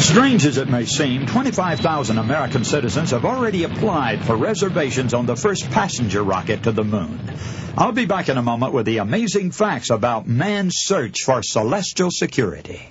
Strange as it may seem, 25,000 American citizens have already applied for reservations on the first passenger rocket to the moon. I'll be back in a moment with the amazing facts about man's search for celestial security.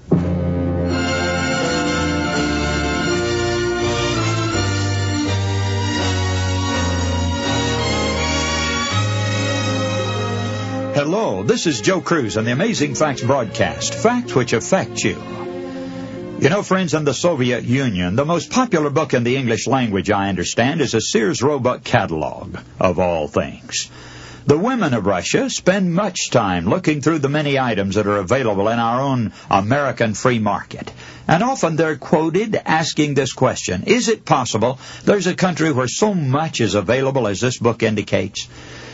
Hello, this is Joe Cruz and the Amazing Facts broadcast, facts which affect you. You know, friends, in the Soviet Union, the most popular book in the English language, I understand, is a Sears Roebuck catalog, of all things. The women of Russia spend much time looking through the many items that are available in our own American free market. And often they're quoted asking this question: is it possible there's a country where so much is available as this book indicates?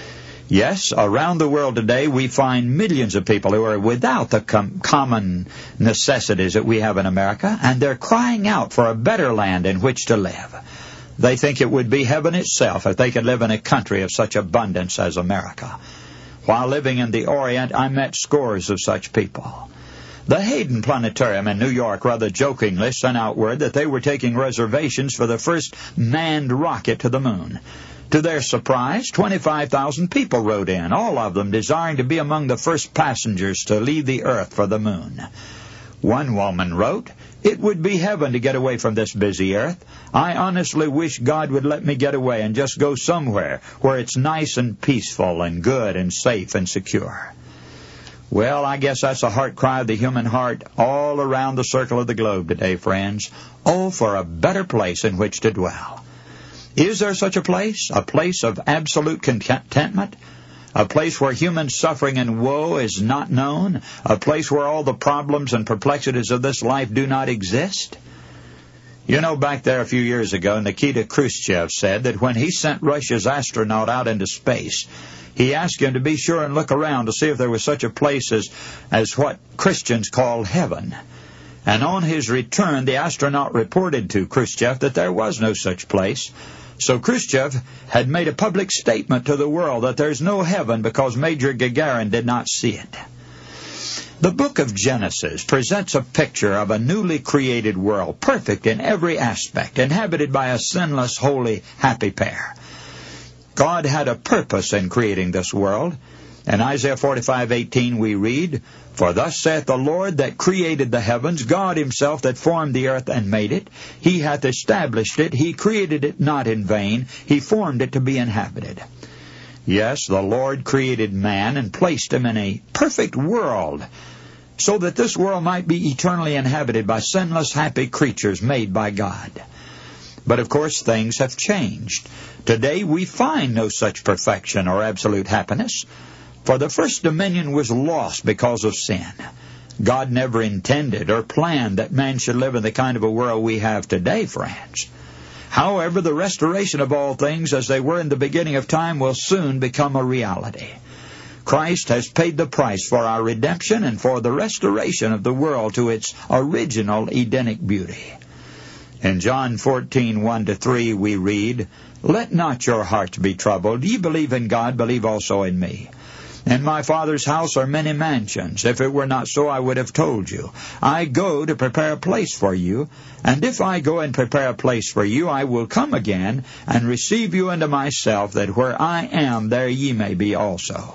Yes, around the world today we find millions of people who are without the common necessities that we have in America, and they're crying out for a better land in which to live. They think it would be heaven itself if they could live in a country of such abundance as America. While living in the Orient, I met scores of such people. The Hayden Planetarium in New York rather jokingly sent out word that they were taking reservations for the first manned rocket to the moon. To their surprise, 25,000 people wrote in, all of them desiring to be among the first passengers to leave the Earth for the moon. One woman wrote, "It would be heaven to get away from this busy Earth. I honestly wish God would let me get away and just go somewhere where it's nice and peaceful and good and safe and secure." Well, I guess that's a heart cry of the human heart all around the circle of the globe today, friends. Oh, for a better place in which to dwell. Is there such a place? A place of absolute contentment? A place where human suffering and woe is not known? A place where all the problems and perplexities of this life do not exist? You know, back there a few years ago, Nikita Khrushchev said that when he sent Russia's astronaut out into space, he asked him to be sure and look around to see if there was such a place as what Christians call heaven. And on his return, the astronaut reported to Khrushchev that there was no such place. So Khrushchev had made a public statement to the world that there's no heaven because Major Gagarin did not see it. The book of Genesis presents a picture of a newly created world, perfect in every aspect, inhabited by a sinless, holy, happy pair. God had a purpose in creating this world. In Isaiah 45:18 we read, "For thus saith the Lord that created the heavens, God himself that formed the earth and made it. He hath established it. He created it not in vain. He formed it to be inhabited." Yes, the Lord created man and placed him in a perfect world so that this world might be eternally inhabited by sinless, happy creatures made by God. But of course things have changed. Today we find no such perfection or absolute happiness. For the first dominion was lost because of sin. God never intended or planned that man should live in the kind of a world we have today, friends. However, the restoration of all things as they were in the beginning of time will soon become a reality. Christ has paid the price for our redemption and for the restoration of the world to its original Edenic beauty. In John 14:1-3 we read, "Let not your hearts be troubled. Ye believe in God, believe also in me. In my Father's house are many mansions. If it were not so, I would have told you. I go to prepare a place for you. And if I go and prepare a place for you, I will come again and receive you unto myself, that where I am, there ye may be also."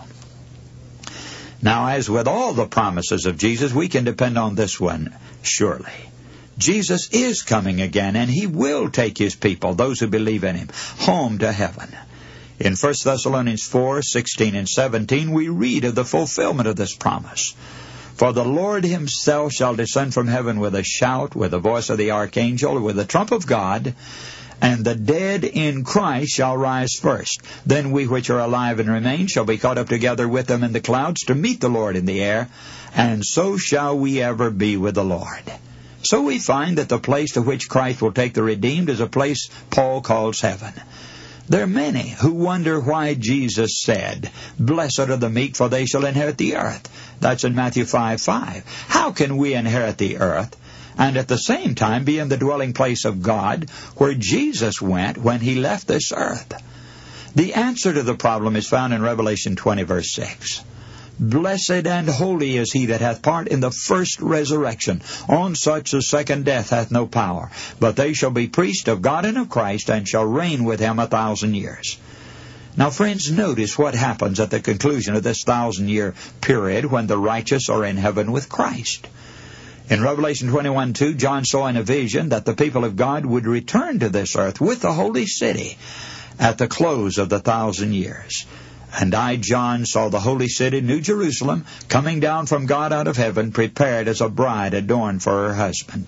Now, as with all the promises of Jesus, we can depend on this one, surely. Jesus is coming again, and he will take his people, those who believe in him, home to heaven. In 1 Thessalonians 4:16-17, we read of the fulfillment of this promise. "For the Lord himself shall descend from heaven with a shout, with the voice of the archangel, with the trump of God, and the dead in Christ shall rise first. Then we which are alive and remain shall be caught up together with them in the clouds to meet the Lord in the air, and so shall we ever be with the Lord." So we find that the place to which Christ will take the redeemed is a place Paul calls heaven. There are many who wonder why Jesus said, "Blessed are the meek, for they shall inherit the earth." That's in Matthew 5:5. How can we inherit the earth and at the same time be in the dwelling place of God where Jesus went when he left this earth? The answer to the problem is found in Revelation 20, verse 6. Blessed and holy is he that hath part in the first resurrection. On such the second death hath no power. But they shall be priests of God and of Christ, and shall reign with him 1,000 years. Now, friends, notice what happens at the conclusion of this 1,000-year period when the righteous are in heaven with Christ. In Revelation 21:2, John saw in a vision that the people of God would return to this earth with the holy city at the close of the 1,000 years. And I, John, saw the holy city, New Jerusalem, coming down from God out of heaven, prepared as a bride adorned for her husband.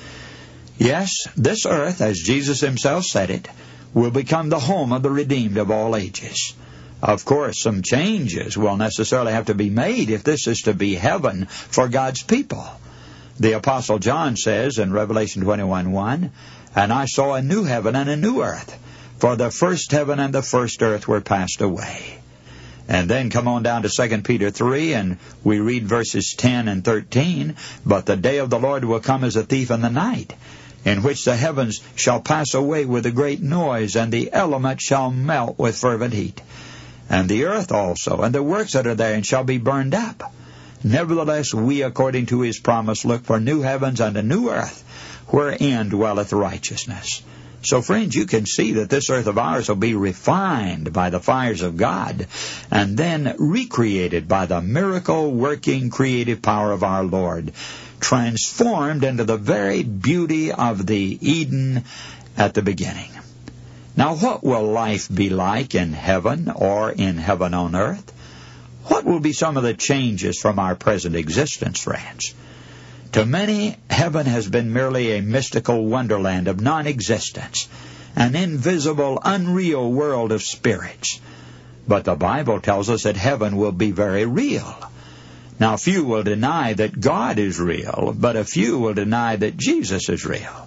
Yes, this earth, as Jesus himself said it, will become the home of the redeemed of all ages. Of course, some changes will necessarily have to be made if this is to be heaven for God's people. The Apostle John says in Revelation 21:1, "And I saw a new heaven and a new earth, for the first heaven and the first earth were passed away." And then come on down to 2 Peter 3, and we read verses 10 and 13, "But the day of the Lord will come as a thief in the night, in which the heavens shall pass away with a great noise, and the elements shall melt with fervent heat. And the earth also, and the works that are therein, shall be burned up. Nevertheless, we, according to his promise, look for new heavens and a new earth, wherein dwelleth righteousness." So, friends, you can see that this earth of ours will be refined by the fires of God, and then recreated by the miracle-working creative power of our Lord, transformed into the very beauty of the Eden at the beginning. Now, what will life be like in heaven or in heaven on earth? What will be some of the changes from our present existence, friends? To many, heaven has been merely a mystical wonderland of non-existence, an invisible, unreal world of spirits. But the Bible tells us that heaven will be very real. Now, few will deny that God is real, but a few will deny that Jesus is real.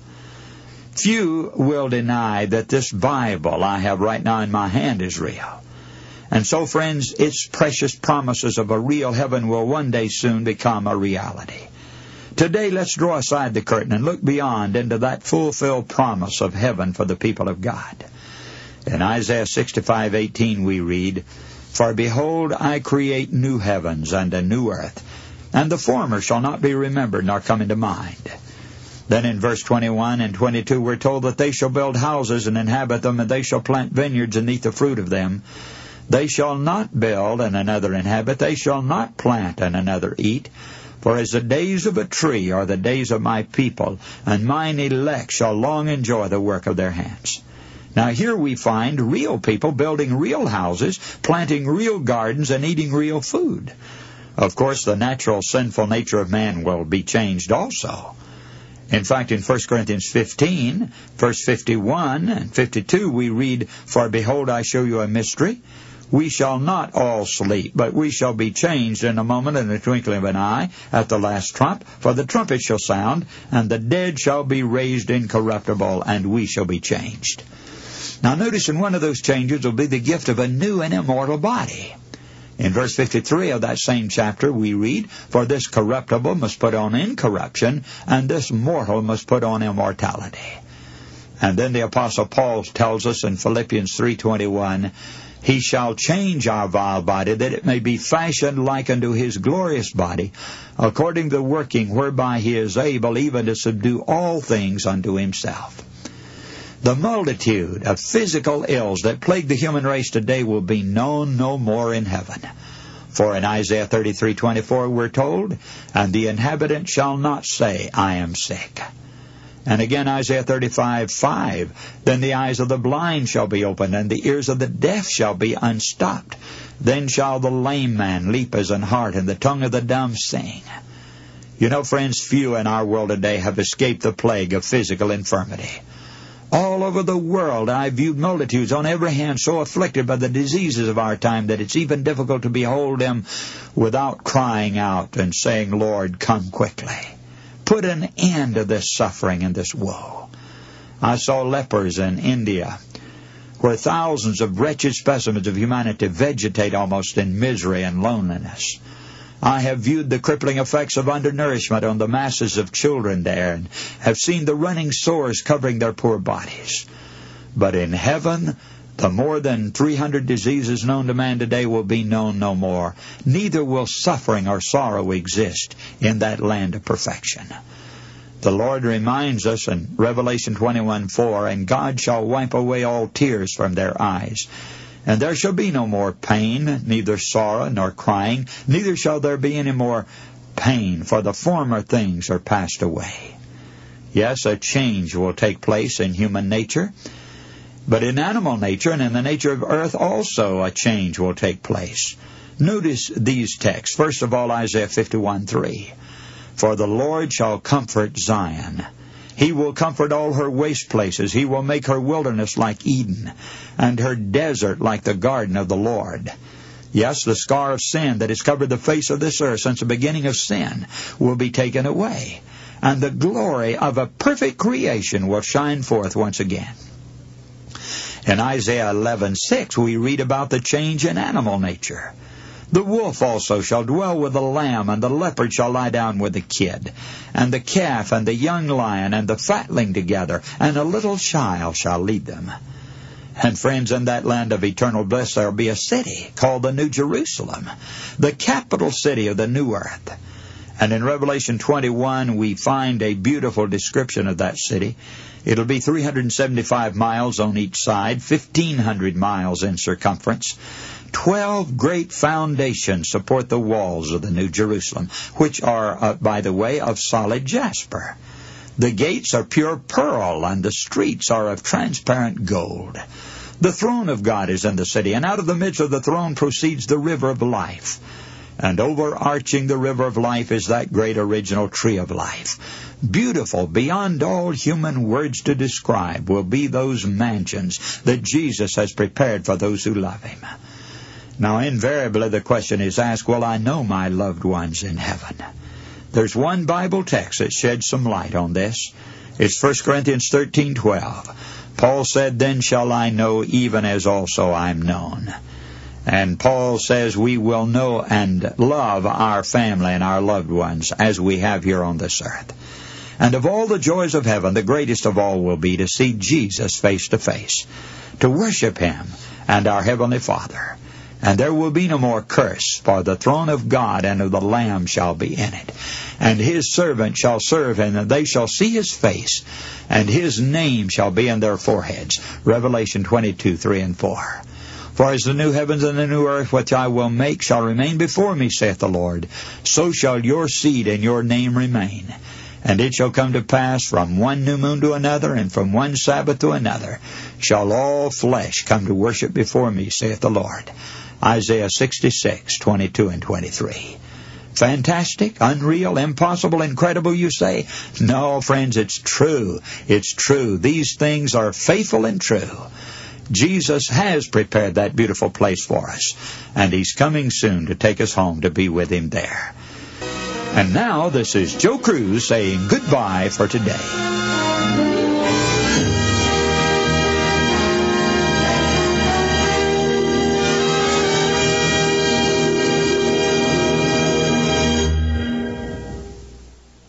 Few will deny that this Bible I have right now in my hand is real. And so, friends, its precious promises of a real heaven will one day soon become a reality. Today, let's draw aside the curtain and look beyond into that fulfilled promise of heaven for the people of God. In Isaiah 65:18 we read, "For behold, I create new heavens and a new earth, and the former shall not be remembered nor come into mind." Then in verse 21 and 22 we're told that they shall build houses and inhabit them, and they shall plant vineyards and eat the fruit of them. They shall not build and another inhabit, they shall not plant and another eat. For as the days of a tree are the days of my people, and mine elect shall long enjoy the work of their hands. Now here we find real people building real houses, planting real gardens, and eating real food. Of course, the natural sinful nature of man will be changed also. In fact, in 1 Corinthians 15, verse 51 and 52, we read, "For behold, I show you a mystery. We shall not all sleep, but we shall be changed in a moment, in the twinkling of an eye, at the last trump. For the trumpet shall sound, and the dead shall be raised incorruptible, and we shall be changed." Now notice in one of those changes will be the gift of a new and immortal body. In verse 53 of that same chapter we read, "For this corruptible must put on incorruption, and this mortal must put on immortality." And then the Apostle Paul tells us in Philippians 3:21, "He shall change our vile body, that it may be fashioned like unto his glorious body, according to the working whereby he is able even to subdue all things unto himself." The multitude of physical ills that plague the human race today will be known no more in heaven. For in Isaiah 33:24 we're told, "And the inhabitant shall not say, I am sick." And again Isaiah 35:5, "Then the eyes of the blind shall be opened, and the ears of the deaf shall be unstopped. Then shall the lame man leap as an hart, and the tongue of the dumb sing." You know, friends, few in our world today have escaped the plague of physical infirmity. All over the world I viewed multitudes on every hand so afflicted by the diseases of our time that it's even difficult to behold them without crying out and saying, "Lord, come quickly. Put an end to this suffering and this woe." I saw lepers in India, where thousands of wretched specimens of humanity vegetate almost in misery and loneliness. I have viewed the crippling effects of undernourishment on the masses of children there, and have seen the running sores covering their poor bodies. But in heaven, The more than 300 diseases known to man today will be known no more. Neither will suffering or sorrow exist in that land of perfection. The Lord reminds us in Revelation 21:4, "And God shall wipe away all tears from their eyes. And there shall be no more pain, neither sorrow nor crying, neither shall there be any more pain, for the former things are passed away." Yes, a change will take place in human nature. But in animal nature and in the nature of earth also a change will take place. Notice these texts. First of all, Isaiah 51:3. "For the Lord shall comfort Zion. He will comfort all her waste places. He will make her wilderness like Eden, and her desert like the garden of the Lord." Yes, the scar of sin that has covered the face of this earth since the beginning of sin will be taken away, and the glory of a perfect creation will shine forth once again. In Isaiah 11:6, we read about the change in animal nature. "The wolf also shall dwell with the lamb, and the leopard shall lie down with the kid, and the calf and the young lion and the fatling together, and a little child shall lead them." And friends, in that land of eternal bliss there will be a city called the New Jerusalem, the capital city of the new earth. And in Revelation 21 we find a beautiful description of that city. It'll be 375 miles on each side, 1,500 miles in circumference. 12 great foundations support the walls of the New Jerusalem, which are, by the way, of solid jasper. The gates are pure pearl, and the streets are of transparent gold. The throne of God is in the city, and out of the midst of the throne proceeds the river of life. And overarching the river of life is that great original tree of life. Beautiful beyond all human words to describe will be those mansions that Jesus has prepared for those who love Him. Now, invariably the question is asked, will I know my loved ones in heaven? There's one Bible text that sheds some light on this. It's 1 Corinthians 13:12. Paul said, "Then shall I know even as also I am known." And Paul says we will know and love our family and our loved ones as we have here on this earth. And of all the joys of heaven, the greatest of all will be to see Jesus face to face, to worship Him and our Heavenly Father. And there will be no more curse, for the throne of God and of the Lamb shall be in it. And His servants shall serve Him, and they shall see His face, and His name shall be in their foreheads. Revelation 22:3 and 4. "For as the new heavens and the new earth which I will make shall remain before me, saith the Lord, so shall your seed and your name remain. And it shall come to pass from one new moon to another, and from one Sabbath to another, shall all flesh come to worship before me, saith the Lord." Isaiah 66:22 and 23. Fantastic, unreal, impossible, incredible, you say? No, friends, it's true. It's true. These things are faithful and true. Jesus has prepared that beautiful place for us, and He's coming soon to take us home to be with Him there. And now, this is Joe Cruz saying goodbye for today.